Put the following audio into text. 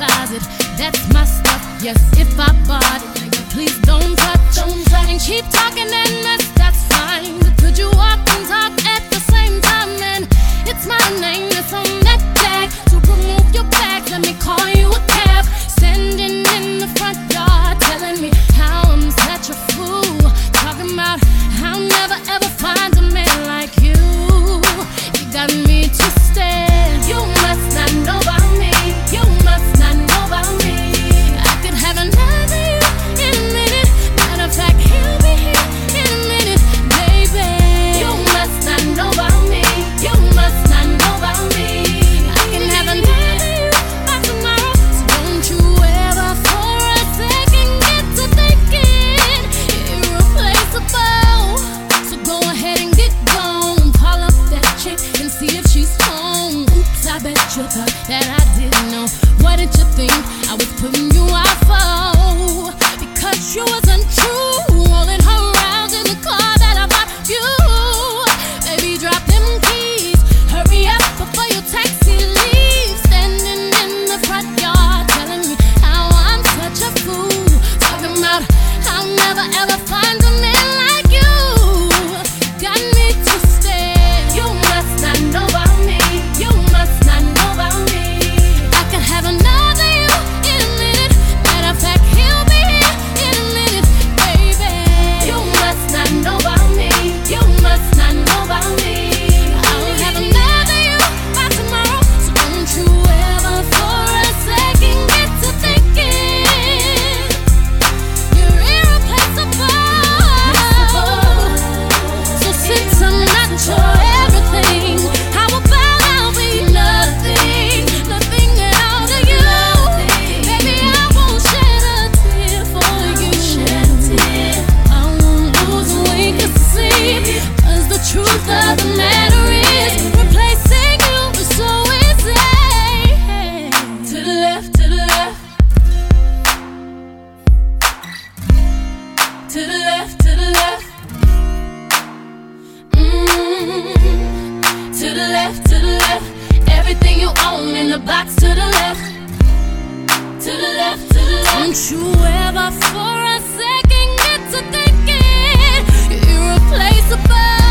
closet. That's my stuff. Yes, if I bought it, nigga, please don't touch. And keep talking and that's fine. But could you walk and talk at the same time? And it's my name that's on that tag. So remove your bags, let me call you a cab. Standing in the front yard, telling me how I'm such a fool. Talking about how I'll never ever find a man like you. You got me twisted. You must not know about me. You must not know about me. I could have another you in a minute. Matter of fact, he'll be here in a minute, baby. You must not know about me. You must not know about me. I can have another you by tomorrow. So don't you ever for a second get to thinking irreplaceable. So go ahead and get gone. Call up that chick and see if she's home. Oops, I bet you thought that I didn't know. What did you think I was putting you out for? Because you wasn't true. Rolling her around in the car that I bought you. Baby, drop them keys. Hurry up before your taxi leaves. Standing in the front yard, telling me how I'm such a fool. Talking about I'll never ever find a man like you. Got me twisted. You must not know about me. You must not know about me. I can have another you in a minute. Matter of fact, he'll be here in a minute, baby. You must not know about me. You must not know about me. I'll have another you by tomorrow. So don't you ever for a second get to thinking you're irreplaceable. So since I'm not your everything, how about I'll be nothing, nothing at all to you? Baby, I won't shed a tear for you. I won't lose a wink of sleep, 'cause the truth of the matter is replacing you is so easy. To the left, to the left. To the left, to the left. To the left, to the left. Everything you own in the box to the left. To the left, to the left. Don't you ever for a second get to thinking you're irreplaceable.